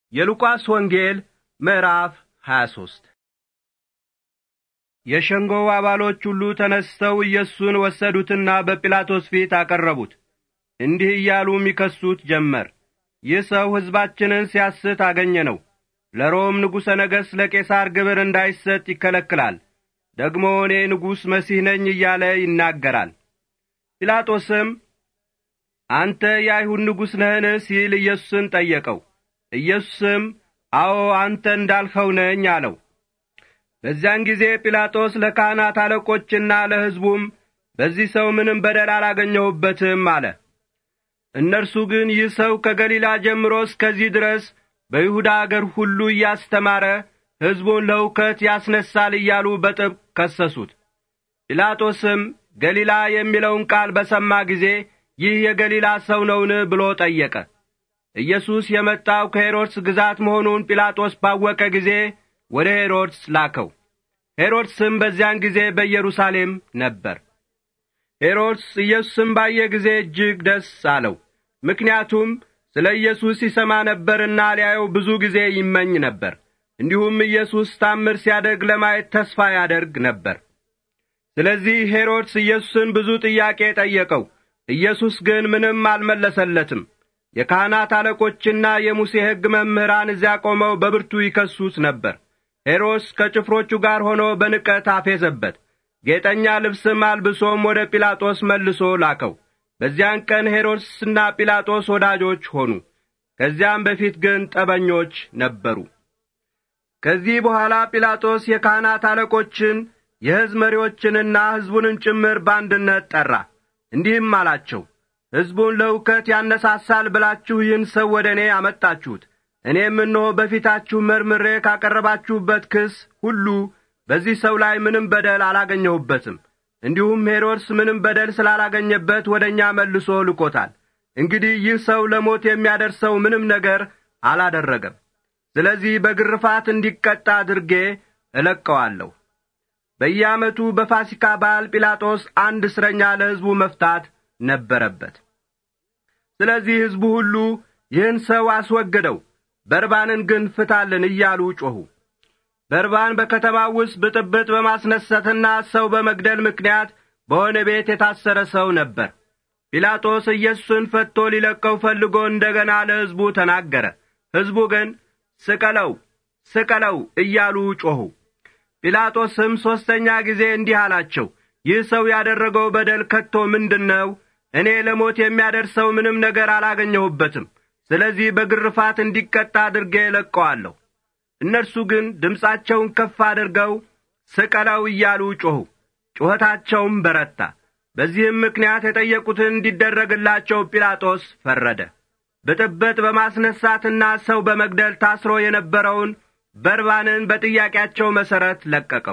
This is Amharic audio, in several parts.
የሉቃስ ወንጌል ምዕራፍ 23 የሸንጎው አባሎች ሁሉ ተነስተው ኢየሱስን ወሰዱትና በጲላጦስ ፊት አቀረቡት። እንዲህ እያሉም ይከሱት ጀመር። ይህ ሰው ሕዝባችንን ሲያስት አገኘነው። ለሮም ንጉሠ ነገሥት ለቄሳር ግብር እንዳይሰጥ ይከለክላል። ደግሞ እኔ ንጉሥ መሲሕ ነኝ እያለ ይናገራል። ጲላጦስም አንተ የአይሁድ ንጉሥ ነህን ሲል ኢየሱስን ጠየቀው። ኢየሱስም አዎ አንተ እንዳልኸው ነኝ አለው። በዚያን ጊዜ ጲላጦስ ለካህናት አለቆችና ለሕዝቡም በዚህ ሰው ምንም በደል አላገኘሁበትም አለ። እነርሱ ግን ይህ ሰው ከገሊላ ጀምሮ እስከዚህ ድረስ በይሁዳ አገር ሁሉ እያስተማረ ሕዝቡን ለሁከት ያስነሳል እያሉ በጥብቅ ከሰሱት። ጲላጦስም ገሊላ የሚለውን ቃል በሰማ ጊዜ ይህ የገሊላ ሰው ነውን ብሎ ጠየቀ። ኢየሱስ የመጣው ከሄሮድስ ግዛት መሆኑን ጲላጦስ ባወቀ ጊዜ ወደ ሄሮድስ ላከው። ሄሮድስም በዚያን ጊዜ በኢየሩሳሌም ነበር። ሄሮድስ ኢየሱስን ባየ ጊዜ እጅግ ደስ አለው። ምክንያቱም ስለ ኢየሱስ ይሰማ ነበርና ሊያየው ብዙ ጊዜ ይመኝ ነበር። እንዲሁም ኢየሱስ ታምር ሲያደርግ ለማየት ተስፋ ያደርግ ነበር። ስለዚህ ሄሮድስ ኢየሱስን ብዙ ጥያቄ ጠየቀው። ኢየሱስ ግን ምንም አልመለሰለትም። የካህናት አለቆችና የሙሴ ሕግ መምህራን እዚያ ቆመው በብርቱ ይከሱት ነበር። ሄሮድስ ከጭፍሮቹ ጋር ሆኖ በንቀት አፌዘበት። ጌጠኛ ልብስም አልብሶም ወደ ጲላጦስ መልሶ ላከው። በዚያን ቀን ሄሮድስና ጲላጦስ ወዳጆች ሆኑ። ከዚያም በፊት ግን ጠበኞች ነበሩ። ከዚህ በኋላ ጲላጦስ የካህናት አለቆችን የሕዝብ መሪዎችንና ሕዝቡንም ጭምር በአንድነት ጠራ። እንዲህም አላቸው፣ ሕዝቡን ለሁከት ያነሳሳል ብላችሁ ይህን ሰው ወደ እኔ አመጣችሁት። እኔም እነሆ በፊታችሁ መርምሬ ካቀረባችሁበት ክስ ሁሉ በዚህ ሰው ላይ ምንም በደል አላገኘሁበትም። እንዲሁም ሄሮድስ ምንም በደል ስላላገኘበት ወደ እኛ መልሶ ልኮታል። እንግዲህ ይህ ሰው ለሞት የሚያደርሰው ምንም ነገር አላደረገም። ስለዚህ በግርፋት እንዲቀጣ አድርጌ እለቀዋለሁ። በየዓመቱ በፋሲካ በዓል ጲላጦስ አንድ እስረኛ ለሕዝቡ መፍታት ነበረበት። ስለዚህ ሕዝቡ ሁሉ ይህን ሰው አስወግደው፣ በርባንን ግን ፍታልን እያሉ ጮኹ። በርባን በከተማው ውስጥ ብጥብጥ በማስነሳትና ሰው በመግደል ምክንያት በወህኒ ቤት የታሰረ ሰው ነበር። ጲላጦስ ኢየሱስን ፈትቶ ሊለቀው ፈልጎ እንደገና ለሕዝቡ ተናገረ። ሕዝቡ ግን ስቀለው ስቀለው እያሉ ጮኹ። ጲላጦስም ሦስተኛ ጊዜ እንዲህ አላቸው፣ ይህ ሰው ያደረገው በደል ከቶ ምንድነው? እኔ ለሞት የሚያደርሰው ምንም ነገር አላገኘሁበትም። ስለዚህ በግርፋት እንዲቀጣ አድርጌ እለቀዋለሁ። እነርሱ ግን ድምፃቸውን ከፍ አድርገው ስቀለው እያሉ ጮኹ። ጩኸታቸውም በረታ። በዚህም ምክንያት የጠየቁትን እንዲደረግላቸው ጲላጦስ ፈረደ። ብጥብጥ በማስነሳትና ሰው በመግደል ታስሮ የነበረውን በርባንን በጥያቄያቸው መሠረት ለቀቀው።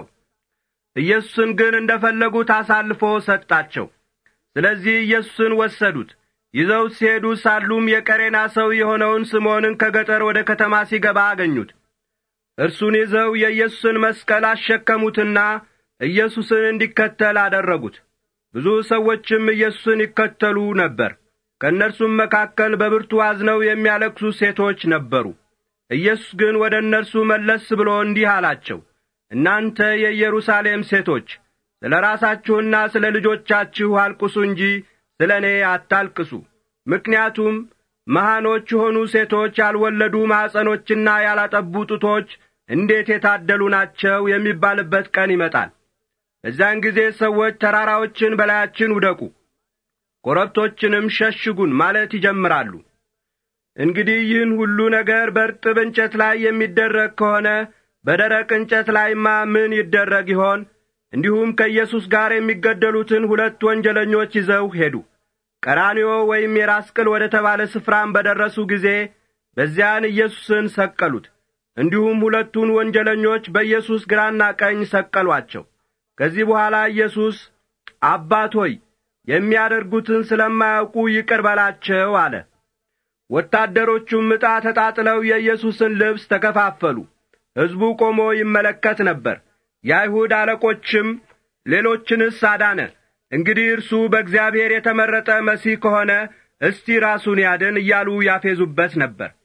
ኢየሱስን ግን እንደፈለጉት አሳልፎ ሰጣቸው። ስለዚህ ኢየሱስን ወሰዱት። ይዘው ሲሄዱ ሳሉም የቀሬና ሰው የሆነውን ስምዖንን ከገጠር ወደ ከተማ ሲገባ አገኙት። እርሱን ይዘው የኢየሱስን መስቀል አሸከሙትና ኢየሱስን እንዲከተል አደረጉት። ብዙ ሰዎችም ኢየሱስን ይከተሉ ነበር። ከእነርሱም መካከል በብርቱ አዝነው የሚያለቅሱ ሴቶች ነበሩ። ኢየሱስ ግን ወደ እነርሱ መለስ ብሎ እንዲህ አላቸው፣ እናንተ የኢየሩሳሌም ሴቶች ስለ ራሳችሁና ስለ ልጆቻችሁ አልቅሱ እንጂ ስለ እኔ አታልቅሱ። ምክንያቱም መሃኖች የሆኑ ሴቶች ያልወለዱ ማኅፀኖችና ያላጠቡ ጡቶች እንዴት የታደሉ ናቸው የሚባልበት ቀን ይመጣል። በዚያን ጊዜ ሰዎች ተራራዎችን በላያችን ውደቁ፣ ኮረብቶችንም ሸሽጉን ማለት ይጀምራሉ። እንግዲህ ይህን ሁሉ ነገር በርጥብ እንጨት ላይ የሚደረግ ከሆነ በደረቅ እንጨት ላይማ ምን ይደረግ ይሆን? እንዲሁም ከኢየሱስ ጋር የሚገደሉትን ሁለት ወንጀለኞች ይዘው ሄዱ። ቀራንዮ ወይም የራስ ቅል ወደ ተባለ ስፍራም በደረሱ ጊዜ በዚያን ኢየሱስን ሰቀሉት። እንዲሁም ሁለቱን ወንጀለኞች በኢየሱስ ግራና ቀኝ ሰቀሏቸው። ከዚህ በኋላ ኢየሱስ አባት ሆይ የሚያደርጉትን ስለማያውቁ ይቅር በላቸው አለ። ወታደሮቹም ዕጣ ተጣጥለው የኢየሱስን ልብስ ተከፋፈሉ። ሕዝቡ ቆሞ ይመለከት ነበር። የአይሁድ አለቆችም ሌሎችንስ አዳነ፣ እንግዲህ እርሱ በእግዚአብሔር የተመረጠ መሲሕ ከሆነ እስቲ ራሱን ያድን እያሉ ያፌዙበት ነበር።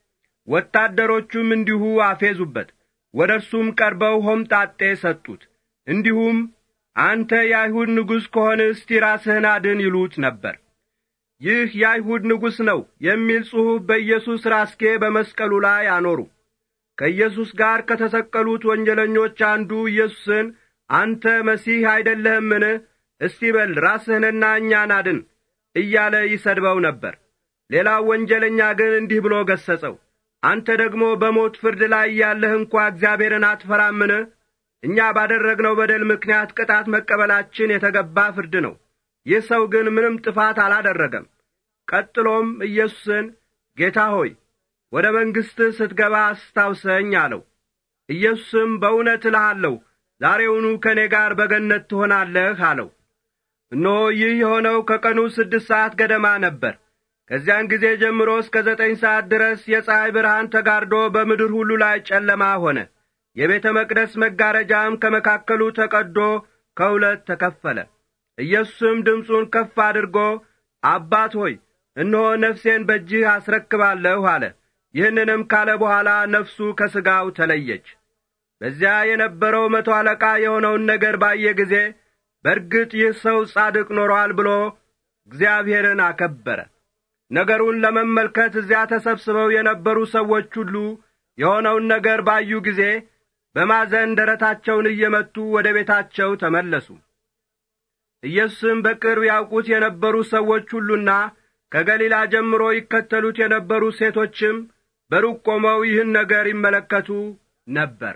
ወታደሮቹም እንዲሁ አፌዙበት። ወደ እርሱም ቀርበው ሆምጣጤ ሰጡት። እንዲሁም አንተ የአይሁድ ንጉሥ ከሆንህ እስቲ ራስህን አድን ይሉት ነበር። ይህ የአይሁድ ንጉሥ ነው የሚል ጽሑፍ በኢየሱስ ራስጌ በመስቀሉ ላይ አኖሩ። ከኢየሱስ ጋር ከተሰቀሉት ወንጀለኞች አንዱ ኢየሱስን አንተ መሲህ አይደለህምን? እስቲ በል ራስህንና እኛን አድን እያለ ይሰድበው ነበር። ሌላው ወንጀለኛ ግን እንዲህ ብሎ ገሰጸው። አንተ ደግሞ በሞት ፍርድ ላይ ያለህ እንኳ እግዚአብሔርን አትፈራምን? እኛ ባደረግነው በደል ምክንያት ቅጣት መቀበላችን የተገባ ፍርድ ነው። ይህ ሰው ግን ምንም ጥፋት አላደረገም። ቀጥሎም ኢየሱስን ጌታ ሆይ ወደ መንግሥትህ ስትገባ አስታውሰኝ አለው። ኢየሱስም በእውነት እልሃለሁ ዛሬውኑ ከእኔ ጋር በገነት ትሆናለህ አለው። እነሆ ይህ የሆነው ከቀኑ 6 ሰዓት ገደማ ነበር። ከዚያን ጊዜ ጀምሮ እስከ 9 ሰዓት ድረስ የፀሐይ ብርሃን ተጋርዶ በምድር ሁሉ ላይ ጨለማ ሆነ። የቤተ መቅደስ መጋረጃም ከመካከሉ ተቀዶ ከሁለት ተከፈለ። ኢየሱስም ድምፁን ከፍ አድርጎ አባት ሆይ እነሆ ነፍሴን በእጅህ አስረክባለሁ አለ። ይህንንም ካለ በኋላ ነፍሱ ከሥጋው ተለየች። በዚያ የነበረው 100 አለቃ የሆነውን ነገር ባየ ጊዜ በርግጥ ይህ ሰው ጻድቅ ኖሮአል ብሎ እግዚአብሔርን አከበረ። ነገሩን ለመመልከት እዚያ ተሰብስበው የነበሩ ሰዎች ሁሉ የሆነውን ነገር ባዩ ጊዜ በማዘን ደረታቸውን እየመቱ ወደ ቤታቸው ተመለሱ። ኢየሱስም በቅርብ ያውቁት የነበሩ ሰዎች ሁሉና ከገሊላ ጀምሮ ይከተሉት የነበሩ ሴቶችም በሩቅ ቆመው ይህን ነገር ይመለከቱ ነበር።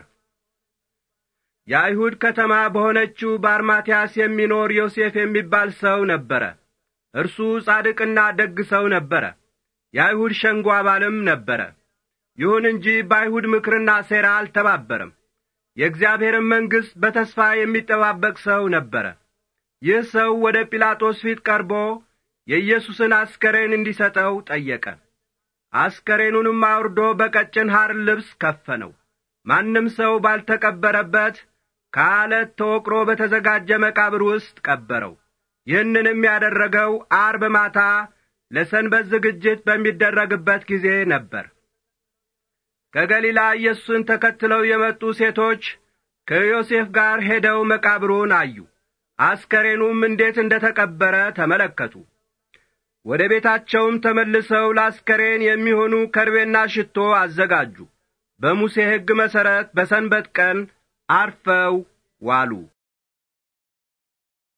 የአይሁድ ከተማ በሆነችው በአርማትያስ የሚኖር ዮሴፍ የሚባል ሰው ነበረ። እርሱ ጻድቅና ደግ ሰው ነበረ። የአይሁድ ሸንጎ አባልም ነበረ። ይሁን እንጂ በአይሁድ ምክርና ሴራ አልተባበረም። የእግዚአብሔርን መንግሥት በተስፋ የሚጠባበቅ ሰው ነበረ። ይህ ሰው ወደ ጲላጦስ ፊት ቀርቦ የኢየሱስን አስከሬን እንዲሰጠው ጠየቀ። አስከሬኑንም አውርዶ በቀጭን ሐር ልብስ ከፈነው። ማንም ሰው ባልተቀበረበት ከዓለት ተወቅሮ በተዘጋጀ መቃብር ውስጥ ቀበረው። ይህንንም ያደረገው ዓርብ ማታ ለሰንበት ዝግጅት በሚደረግበት ጊዜ ነበር። ከገሊላ ኢየሱስን ተከትለው የመጡ ሴቶች ከዮሴፍ ጋር ሄደው መቃብሩን አዩ። አስከሬኑም እንዴት እንደ ተቀበረ ተመለከቱ። ወደ ቤታቸውም ተመልሰው ለአስከሬን የሚሆኑ ከርቤና ሽቶ አዘጋጁ። በሙሴ ሕግ መሠረት በሰንበት ቀን አርፈው ዋሉ።